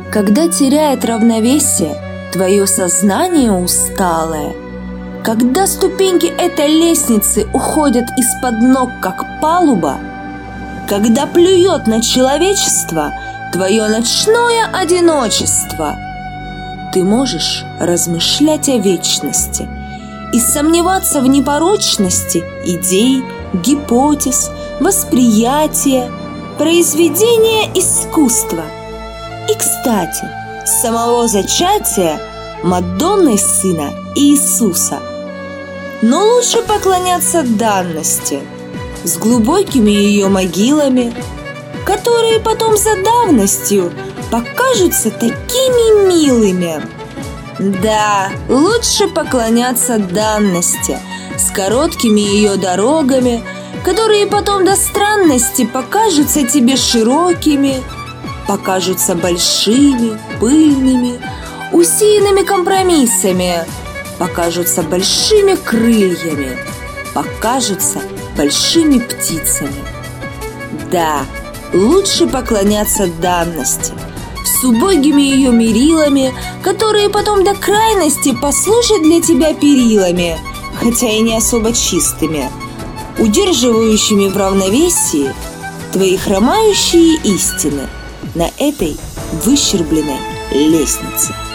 Когда теряет равновесие твое сознание усталое, когда ступеньки этой лестницы уходят из-под ног, как палуба, когда плюет на человечество твое ночное одиночество, ты можешь размышлять о вечности и сомневаться в непорочности идей, гипотез, восприятия, произведения искусства. И, кстати, с самого зачатия Мадонной Сына Иисуса. Но лучше поклоняться данности с глубокими ее могилами, которые потом за давностью покажутся такими милыми. Да, лучше поклоняться данности с короткими ее дорогами, которые потом до странности покажутся тебе широкими, покажутся большими, пыльными, усеянными компромиссами, покажутся большими крыльями, покажутся большими птицами. Да, лучше поклоняться данности с убогими ее мерилами, которые потом до крайности послужат для тебя перилами, хотя и не особо чистыми, удерживающими в равновесии твои хромающие истины на этой выщербленной лестнице.